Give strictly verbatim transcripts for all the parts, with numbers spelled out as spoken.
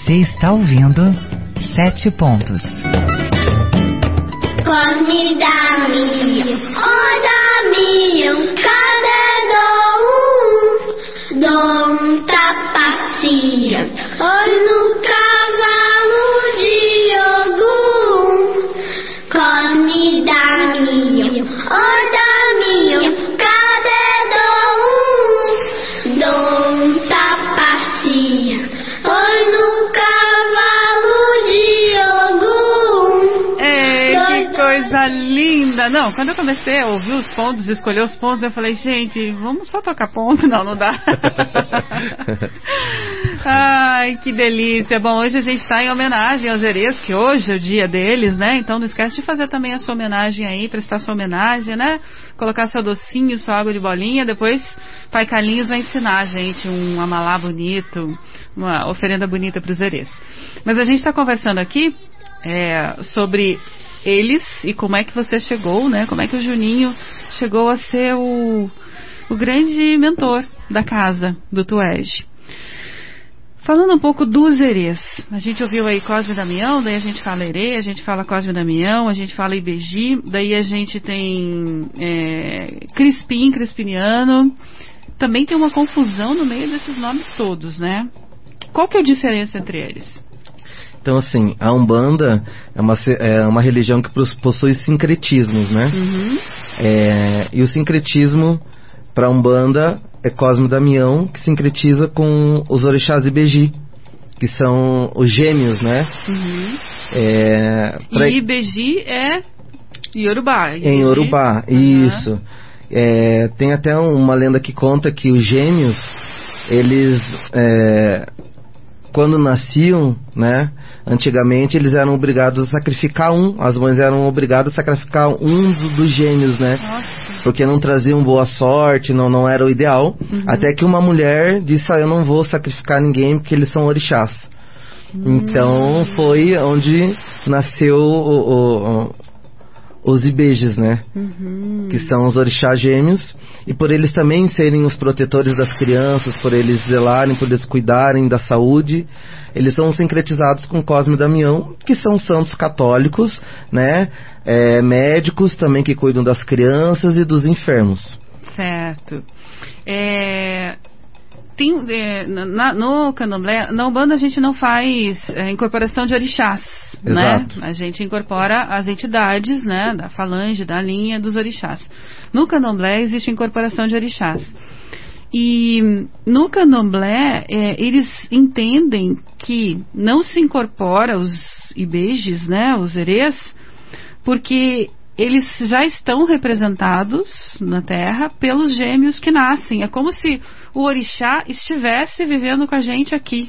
Você está ouvindo Sete Pontos. Cosme da minha, oh da minha, cada dom, dom tapacia, oh no cavalo de Ogum. Cosme da minha, oh da minha, cada dom, dom tapacia, oh no cavalo de Ogum. É, que coisa linda. Não, quando eu comecei a ouvir os pontos, escolher os pontos, eu falei, gente, vamos só tocar ponto? Não, não dá. Ai, que delícia. Bom, hoje a gente está em homenagem aos herês, que hoje é o dia deles, né? Então não esquece de fazer também a sua homenagem aí, prestar sua homenagem, né? Colocar seu docinho, sua água de bolinha. Depois, Pai Carlinhos vai ensinar a gente um amalá bonito, uma oferenda bonita para os herês. Mas a gente está conversando aqui é, sobre eles e como é que você chegou, né? Como é que o Juninho chegou a ser o, o grande mentor da casa do Tuege. Falando um pouco dos herês, a gente ouviu aí Cosme e Damião, daí a gente fala herê, a gente fala Cosme e Damião, a gente fala Ibeji, daí a gente tem é, Crispim, Crispiniano. Também tem uma confusão no meio desses nomes todos, né? Qual que é a diferença entre eles? Então, assim, a Umbanda é uma, é uma religião que possui sincretismos, né? Uhum. É, e o sincretismo para a Umbanda é Cosme e Damião, que sincretiza com os orixás Ibeji, que são os gêmeos, né? Uhum. É, pra... E Ibeji é Yorubá. Ibeji. Em Yorubá, uhum. Isso. É, tem até uma lenda que conta que os gêmeos, eles... É, quando nasciam, né, antigamente eles eram obrigados a sacrificar um, as mães eram obrigadas a sacrificar um do, dos gêmeos, né, Nossa. Porque não traziam boa sorte, não, não era o ideal, uhum. Até que uma mulher disse, ah, eu não vou sacrificar ninguém porque eles são orixás. Uhum. Então foi onde nasceu o, o, o, os Ibejes, né, uhum. Que são os orixás gêmeos, e por eles também serem os protetores das crianças, por eles zelarem, por eles cuidarem da saúde, eles são sincretizados com Cosme e Damião, que são santos católicos, né, é, médicos também que cuidam das crianças e dos enfermos. Certo. É... Tem, é, na, no Candomblé, na Umbanda a gente não faz é, incorporação de orixás, Exato. Né? A gente incorpora as entidades, né, da falange, da linha dos orixás. No Candomblé existe incorporação de orixás. E no Candomblé, é, eles entendem que não se incorpora os Ibejes, né, os herês, porque eles já estão representados na Terra pelos gêmeos que nascem. É como se o orixá estivesse vivendo com a gente aqui.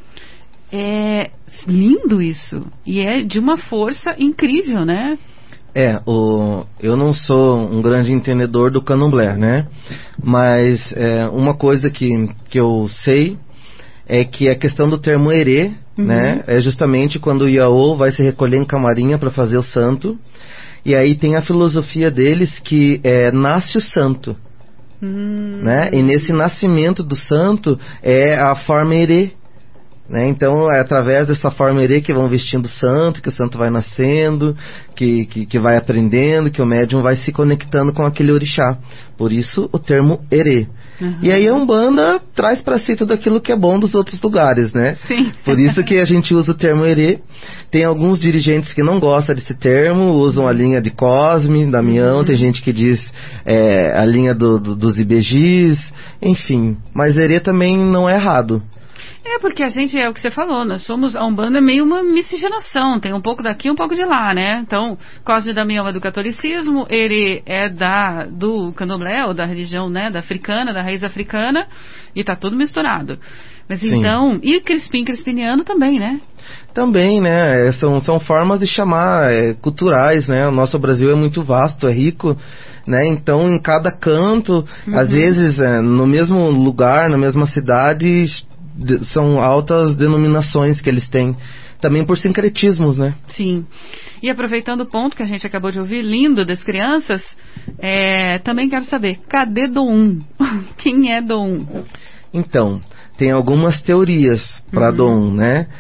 É lindo isso. E é de uma força incrível, né? É, o, eu não sou um grande entendedor do Candomblé, né? Mas é, uma coisa que, que eu sei é que a questão do termo herê, uhum. né? É justamente quando o Iaô vai se recolher em camarinha para fazer o santo. E aí tem a filosofia deles que é, nasce o santo, hum. né? E nesse nascimento do santo é a forma herê, né? Então é através dessa forma herê que vão vestindo o santo, que o santo vai nascendo, que, que, que vai aprendendo, que o médium vai se conectando com aquele orixá. Por isso o termo herê. Uhum. E aí a Umbanda traz para si tudo aquilo que é bom dos outros lugares, né? Sim. Por isso que a gente usa o termo herê. Tem alguns dirigentes que não gostam desse termo, usam a linha de Cosme, Damião, uhum. Tem gente que diz é, a linha do, do, dos Ibejis, enfim. Mas herê também não é errado. É, porque a gente, é o que você falou, nós somos, a Umbanda é meio uma miscigenação, tem um pouco daqui, um pouco de lá, né? Então, Cosme e Damião é do catolicismo, ele é da, do Candomblé, ou da religião, né, da africana, da raiz africana, e tá tudo misturado. Mas Sim. então, e Crispim, Crispiniano também, né? Também, né? São, são formas de chamar é, culturais, né? O nosso Brasil é muito vasto, é rico, né? Então, em cada canto, uhum. às vezes, é, no mesmo lugar, na mesma cidade, são altas denominações que eles têm, também por sincretismos, né? Sim. E aproveitando o ponto que a gente acabou de ouvir, lindo, das crianças, é, também quero saber, cadê Dom? Quem é Dom? Então, tem algumas teorias para uhum. Dom, né?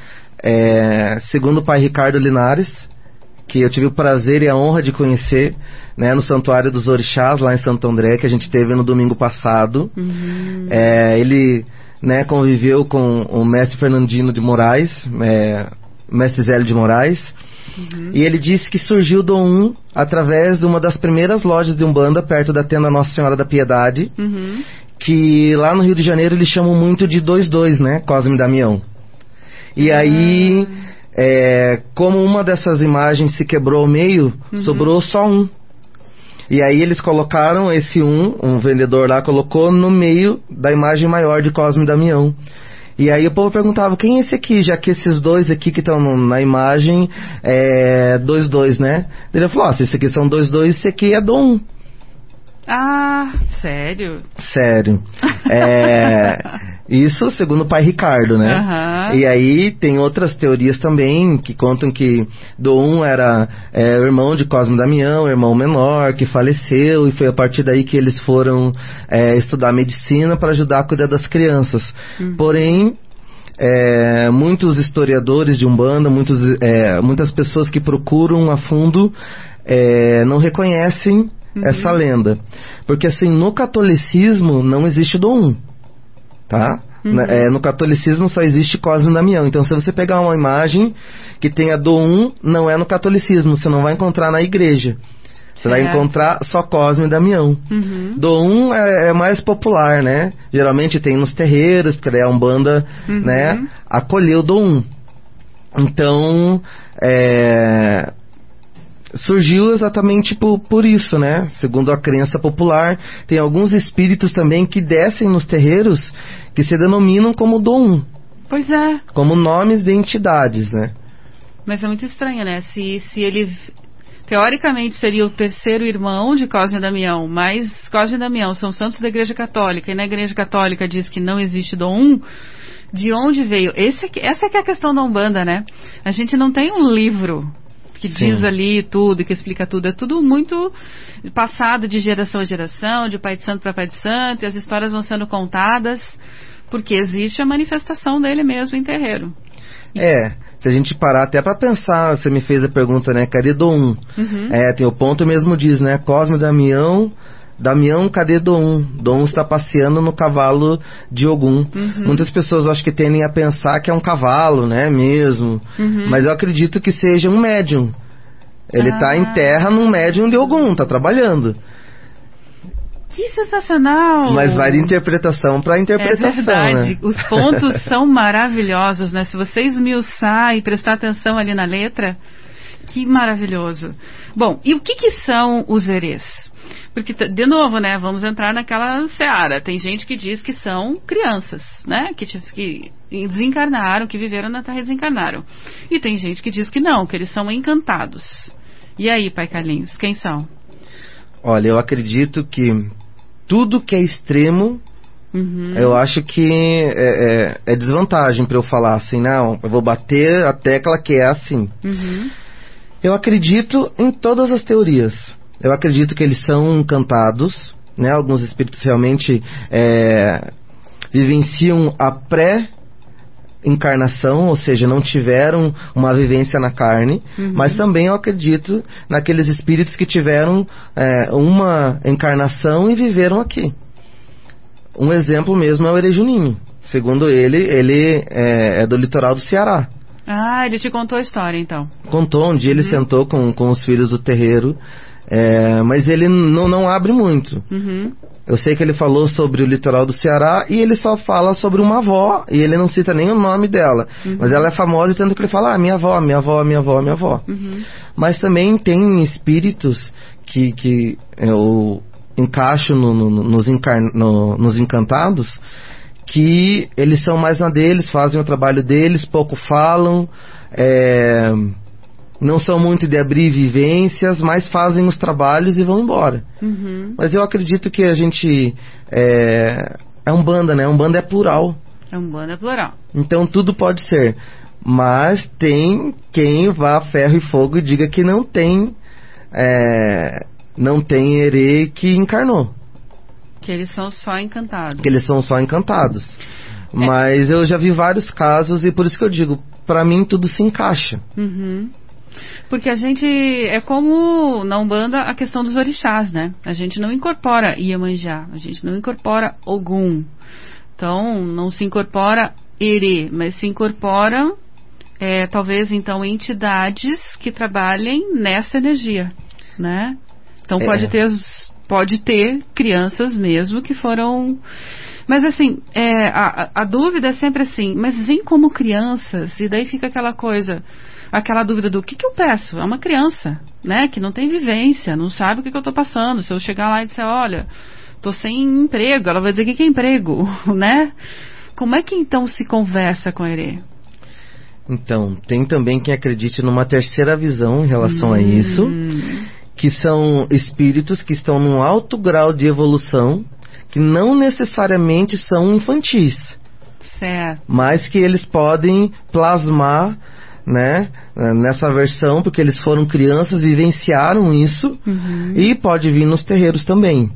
é, segundo o pai Ricardo Linares, que eu tive o prazer e a honra de conhecer, né, no Santuário dos Orixás, lá em Santo André, que a gente teve no domingo passado. Uhum. É, ele, né, conviveu com o mestre Fernandino de Moraes, é, mestre Zélio de Moraes, uhum. E ele disse que surgiu do um através de uma das primeiras lojas de Umbanda, perto da tenda Nossa Senhora da Piedade, uhum. Que lá no Rio de Janeiro eles chamam muito de dois dois, né, Cosme e Damião. E uhum. aí, é, como uma dessas imagens se quebrou ao meio, uhum. sobrou só um. E aí eles colocaram esse um, um vendedor lá colocou no meio da imagem maior de Cosme e Damião. E aí o povo perguntava, quem é esse aqui? Já que esses dois aqui que estão na imagem é dois dois, né? Ele falou, ó, se esse aqui são dois dois, esse aqui é do um. Ah, sério? Sério. É, isso segundo o pai Ricardo, né? Uhum. E aí tem outras teorias também que contam que Dom era é, o irmão de Cosme e Damião, irmão menor, que faleceu, e foi a partir daí que eles foram é, estudar medicina para ajudar a cuidar das crianças. Uhum. Porém, é, muitos historiadores de Umbanda, muitos, é, muitas pessoas que procuram a fundo é, não reconhecem Uhum. essa lenda, porque assim, no catolicismo não existe Dom, tá? Uhum. É, no catolicismo só existe Cosme e Damião. Então se você pegar uma imagem que tenha Dom, não é no catolicismo, você não vai encontrar na igreja, você vai encontrar só Cosme e Damião. Uhum. Dom é, é mais popular, né? Geralmente tem nos terreiros, porque daí a Umbanda, uhum. né, acolheu Dom. Então é... surgiu exatamente por, por isso, né? Segundo a crença popular, tem alguns espíritos também que descem nos terreiros que se denominam como Dom. Pois é. Como nomes de entidades, né? Mas é muito estranho, né? Se, se ele, teoricamente, seria o terceiro irmão de Cosme e Damião, mas Cosme e Damião são santos da Igreja Católica, e na Igreja Católica diz que não existe Dom, de onde veio? Esse aqui, essa que é a questão da Umbanda, né? A gente não tem um livro que Sim. diz ali tudo, que explica tudo. É tudo muito passado de geração a geração, de pai de santo para pai de santo, e as histórias vão sendo contadas, porque existe a manifestação dele mesmo em terreiro. É, se a gente parar até para pensar, você me fez a pergunta, né, cadê Dom? Uhum. É, tem o ponto mesmo diz, né, Cosme e Damião, Damião, cadê Dom? Dom está passeando no cavalo de Ogum. Uhum. Muitas pessoas acho que tendem a pensar que é um cavalo, né, mesmo. Uhum. Mas eu acredito que seja um médium. Ele está ah. em terra num médium de Ogum, está trabalhando. Que sensacional! Mas vai de interpretação para interpretação, é verdade. Né? Os pontos são maravilhosos, né? Se você esmiuçar e prestar atenção ali na letra, que maravilhoso. Bom, e o que que são os erês? Porque, de novo, né, vamos entrar naquela seara. Tem gente que diz que são crianças, né, que, que desencarnaram, que viveram na Terra e desencarnaram. E tem gente que diz que não, que eles são encantados. E aí, Pai Carlinhos, quem são? Olha, eu acredito que tudo que é extremo, uhum. eu acho que é, é, é desvantagem para eu falar assim, não, eu vou bater a tecla que é assim. Uhum. Eu acredito em todas as teorias. Eu acredito que eles são encantados, né? Alguns espíritos realmente é, vivenciam a pré-encarnação, ou seja, não tiveram uma vivência na carne, uhum. mas também eu acredito naqueles espíritos que tiveram é, uma encarnação e viveram aqui. Um exemplo mesmo é o Herê Juninho. Segundo ele, ele é, é do litoral do Ceará. Ah, ele te contou a história, então. Contou, um dia ele uhum. sentou com, com os filhos do terreiro. É, mas ele não, não abre muito. Uhum. Eu sei que ele falou sobre o litoral do Ceará e ele só fala sobre uma avó e ele não cita nem o nome dela. Uhum. Mas ela é famosa e tanto que ele fala, ah, minha avó, minha avó, minha avó, minha avó. Uhum. Mas também tem espíritos que, que eu encaixo no, no, nos, encarn, no, nos encantados, que eles são mais na deles, fazem o trabalho deles, pouco falam, é... não são muito de abrir vivências, mas fazem os trabalhos e vão embora. Uhum. Mas eu acredito que a gente é, é Umbanda, né? Umbanda é plural. É Umbanda é plural. Então tudo pode ser. Mas tem quem vá a ferro e fogo e diga que não tem é, não tem herê que encarnou. Que eles são só encantados. Que eles são só encantados. É. Mas eu já vi vários casos e por isso que eu digo, pra mim tudo se encaixa. Uhum. Porque a gente, é como na Umbanda a questão dos orixás, né? A gente não incorpora Iemanjá, a gente não incorpora Ogum. Então, não se incorpora Erê, mas se incorpora, é, talvez, então, entidades que trabalhem nessa energia, né? Então, É. pode ter, pode ter crianças mesmo que foram... Mas, assim, é, a, a dúvida é sempre assim, mas vem como crianças, e daí fica aquela coisa... Aquela dúvida do que, que eu peço? É uma criança, né? Que não tem vivência, não sabe o que, que eu estou passando. Se eu chegar lá e disser, olha, estou sem emprego, ela vai dizer, o que, que é emprego? Né? Como é que então se conversa com a Erê? Então, tem também quem acredite numa terceira visão em relação hum. a isso, que são espíritos que estão num alto grau de evolução, que não necessariamente são infantis, Certo. mas que eles podem plasmar, né, nessa versão, porque eles foram crianças, vivenciaram isso, Uhum. e pode vir nos terreiros também.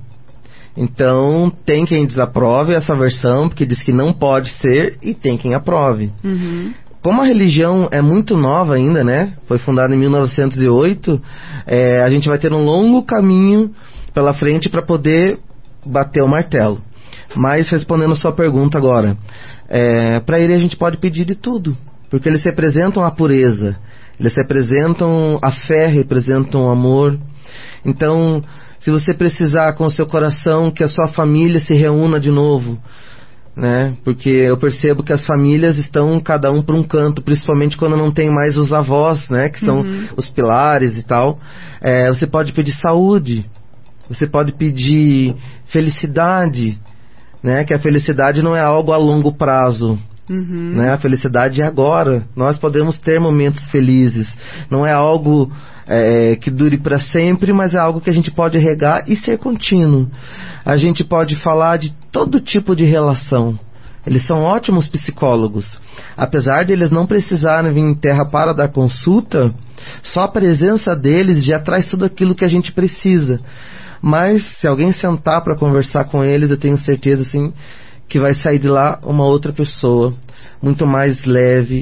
Então tem quem desaprove essa versão, porque diz que não pode ser, e tem quem aprove. Uhum. Como a religião é muito nova ainda, né, foi fundada em mil novecentos e oito, é, a gente vai ter um longo caminho pela frente para poder bater o martelo. Mas respondendo a sua pergunta agora, é, para ele a gente pode pedir de tudo, porque eles representam a pureza, eles representam a fé, representam o amor. Então, se você precisar com o seu coração que a sua família se reúna de novo, né? Porque eu percebo que as famílias estão cada um para um canto, principalmente quando não tem mais os avós, né? Que são Uhum. os pilares e tal. É, você pode pedir saúde, você pode pedir felicidade, né? Que a felicidade não é algo a longo prazo. Uhum. Né? A felicidade é agora. Nós podemos ter momentos felizes. Não é algo é, que dure para sempre, mas é algo que a gente pode regar e ser contínuo. A gente pode falar de todo tipo de relação. Eles são ótimos psicólogos. Apesar de eles não precisarem vir em terra para dar consulta, só a presença deles já traz tudo aquilo que a gente precisa. Mas se alguém sentar para conversar com eles, eu tenho certeza assim, que vai sair de lá uma outra pessoa, muito mais leve,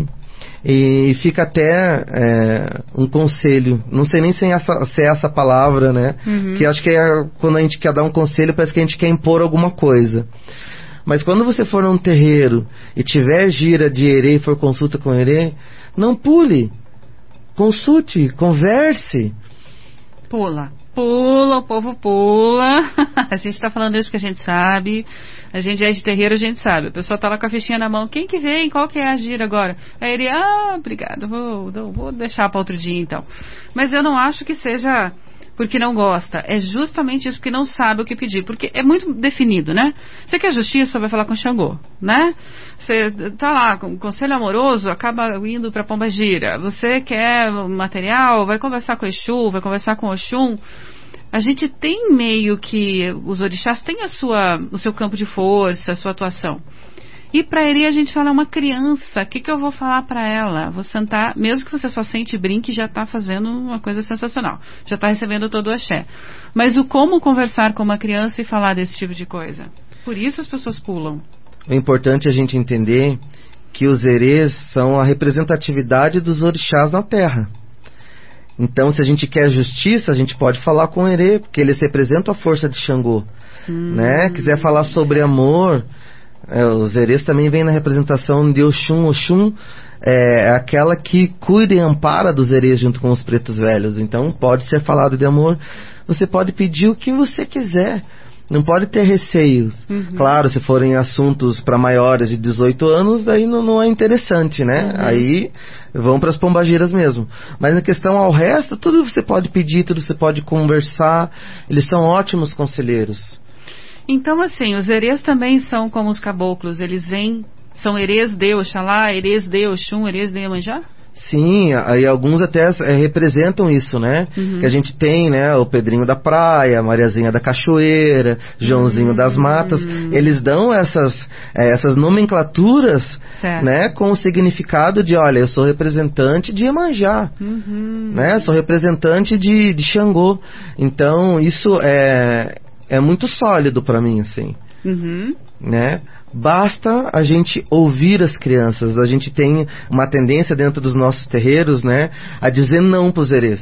e fica até é, um conselho, não sei nem se é essa, se é essa palavra, né, Uhum. que acho que é quando a gente quer dar um conselho, parece que a gente quer impor alguma coisa. Mas quando você for num terreiro e tiver gira de Erê e for consulta com Erê, não pule, consulte, converse. Pula. Pula, o povo pula. A gente tá falando isso porque a gente sabe. A gente é de terreiro, a gente sabe. A pessoa tá lá com a fichinha na mão. Quem que vem? Qual que é a gira agora? Aí ele, ah, obrigado, vou, vou deixar para outro dia então. Mas eu não acho que seja porque não gosta. É justamente isso, porque não sabe o que pedir. Porque é muito definido, né? Você quer justiça, vai falar com Xangô, né? Você tá lá com conselho amoroso, acaba indo para Pombagira. Você quer material, vai conversar com Exu, vai conversar com Oxum. A gente tem meio que os orixás têm a sua, o seu campo de força, a sua atuação. E para Erê a gente fala, é uma criança, o que, que eu vou falar para ela? Vou sentar, mesmo que você só sente e brinque, já está fazendo uma coisa sensacional. Já está recebendo todo o axé. Mas o como conversar com uma criança e falar desse tipo de coisa? Por isso as pessoas pulam. O importante é a gente entender que os Erês são a representatividade dos orixás na Terra. Então, se a gente quer justiça, a gente pode falar com o Erê, porque eles representam a força de Xangô. Hum. Né? Quiser falar sobre amor, é, os Erês também vêm na representação de Oxum. Oxum é aquela que cuida e ampara dos Erês junto com os pretos velhos. Então, pode ser falado de amor. Você pode pedir o que você quiser. Não pode ter receios. Uhum. Claro, se forem assuntos para maiores de dezoito anos, daí não, não é interessante, né? Uhum. Aí vão para as pombagiras mesmo. Mas na questão ao resto, tudo você pode pedir, tudo você pode conversar. Eles são ótimos conselheiros. Então, assim, os Erês também são como os caboclos. Eles vêm, são Erês de Oxalá, Erês de Oxum, Erês de Iemanjá? Sim, aí alguns até é, representam isso, né? Uhum. Que a gente tem, né? O Pedrinho da Praia, Mariazinha da Cachoeira, Joãozinho uhum. das Matas. Eles dão essas, é, essas nomenclaturas, certo. Né? Com o significado de, olha, eu sou representante de Iemanjá, uhum. né? Sou representante de, de Xangô. Então, isso é, é muito sólido para mim, assim. Uhum. Né? Basta a gente ouvir as crianças. A gente tem uma tendência dentro dos nossos terreiros, né, a dizer não para os herês,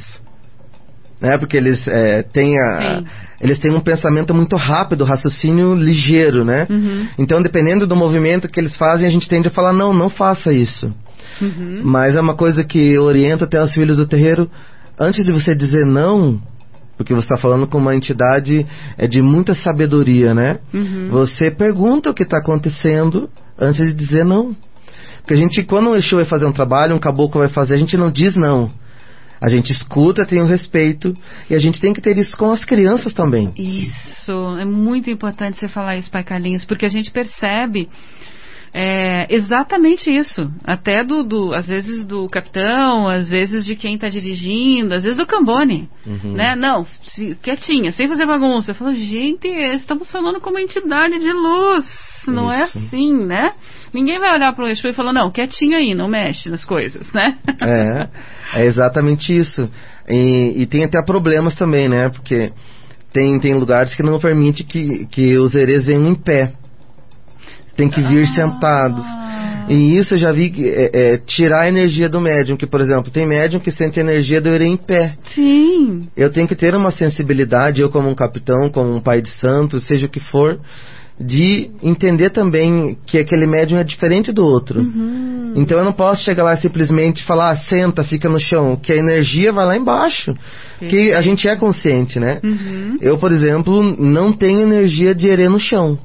né? Porque eles é, têm a, eles têm um pensamento muito rápido, raciocínio ligeiro, né? Uhum. Então, dependendo do movimento que eles fazem, a gente tende a falar, não, não faça isso. Uhum. Mas é uma coisa que orienta até os filhos do terreiro, antes de você dizer não, porque você está falando com uma entidade é, de muita sabedoria, né? Uhum. Você pergunta o que está acontecendo antes de dizer não. Porque a gente, quando um Exu vai fazer um trabalho, um caboclo vai fazer, a gente não diz não. A gente escuta, tem o respeito, e a gente tem que ter isso com as crianças também. Isso, é muito importante você falar isso, Pai Carlinhos, porque a gente percebe é, exatamente isso, até do, do, às vezes do capitão, às vezes de quem está dirigindo, às vezes do Cambone, uhum. né? Não, se, quietinha, sem fazer bagunça. Eu falo, gente, estamos falando como entidade de luz, não isso. É assim, né? Ninguém vai olhar para o Exu e falar, não, quietinho aí, não mexe nas coisas, né? É, é exatamente isso. E, e tem até problemas também, né? Porque tem, tem lugares que não permite que, que os herês venham em pé. Tem que vir ah. sentados. E isso eu já vi é, é, tirar a energia do médium. Que, por exemplo, tem médium que sente a energia do herê em pé. Sim. Eu tenho que ter uma sensibilidade, eu como um capitão, como um pai de santo, seja o que for, de entender também que aquele médium é diferente do outro. Uhum. Então eu não posso chegar lá e simplesmente falar, ah, senta, fica no chão, que a energia vai lá embaixo. Que a gente é consciente, né? Uhum. Eu, por exemplo, não tenho energia de herê no chão.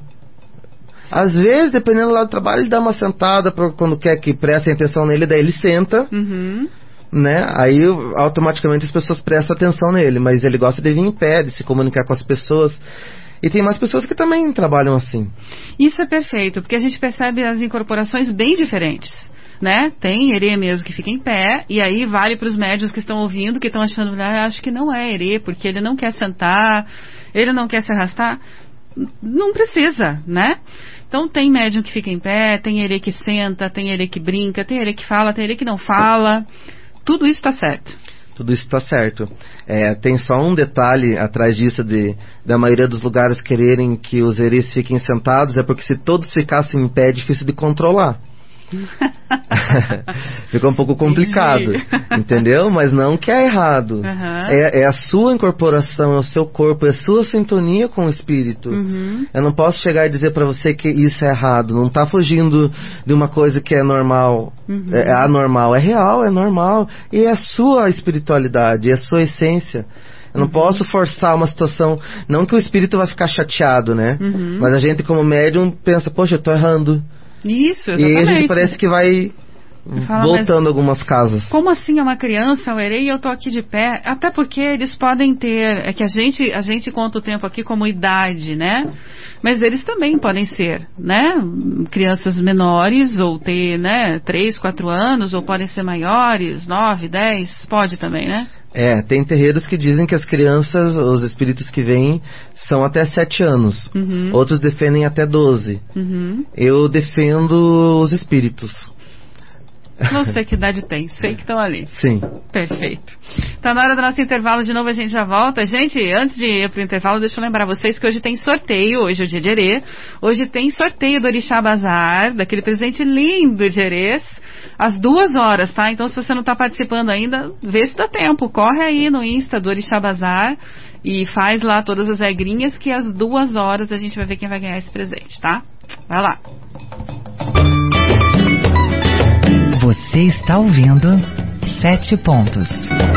Às vezes, dependendo lá do trabalho, ele dá uma sentada pra, quando quer que prestem atenção nele, daí ele senta, uhum. né? Aí automaticamente as pessoas prestam atenção nele, mas ele gosta de vir em pé, de se comunicar com as pessoas. E tem mais pessoas que também trabalham assim. Isso é perfeito, porque a gente percebe as incorporações bem diferentes, né? Tem herê mesmo que fica em pé, e aí vale para os médiuns que estão ouvindo, que estão achando, ah, acho que não é herê, porque ele não quer sentar, ele não quer se arrastar. Não precisa, né? Então tem médium que fica em pé, tem herê que senta, tem herê que brinca, tem herê que fala, tem herê que não fala. Tudo isso está certo. Tudo isso está certo. É, tem só um detalhe atrás disso, de, da maioria dos lugares quererem que os herês fiquem sentados, é porque se todos ficassem em pé é difícil de controlar. Fica um pouco complicado, entendeu? Mas não que é errado. Uhum. É, é a sua incorporação, é o seu corpo, é a sua sintonia com o espírito. Uhum. Eu não posso chegar e dizer pra você que isso é errado. Não tá fugindo de uma coisa que é normal, uhum. é, é anormal. É real, é normal. E é a sua espiritualidade, é a sua essência. Eu não uhum. posso forçar uma situação. Não que o espírito vai ficar chateado, né? Uhum. Mas a gente, como médium, pensa, poxa, eu tô errando. Isso, exatamente. E aí a gente parece que vai falo, voltando algumas casas. Como assim é uma criança, o herê, e eu tô aqui de pé? Até porque eles podem ter, é que a gente, a gente conta o tempo aqui como idade, né? Mas eles também podem ser, né? Crianças menores, ou ter, né, três, quatro anos, ou podem ser maiores, nove, dez, pode também, né? É, tem terreiros que dizem que as crianças, os espíritos que vêm, são até sete anos. Uhum. Outros defendem até doze. Uhum. Eu defendo os espíritos. Não sei que idade tem, sei que estão ali. Sim. Perfeito. Tá na hora do nosso intervalo, de novo a gente já volta. Gente, antes de ir pro intervalo, deixa eu lembrar vocês que hoje tem sorteio, hoje é o dia de herê. Hoje tem sorteio do Orixá Bazar, daquele presente lindo de herês, às duas horas, tá? Então, se você não tá participando ainda, vê se dá tempo. Corre aí no Insta do Orixá Bazar e faz lá todas as regrinhas, que às duas horas a gente vai ver quem vai ganhar esse presente, tá? Vai lá. Você está ouvindo Sete Pontos.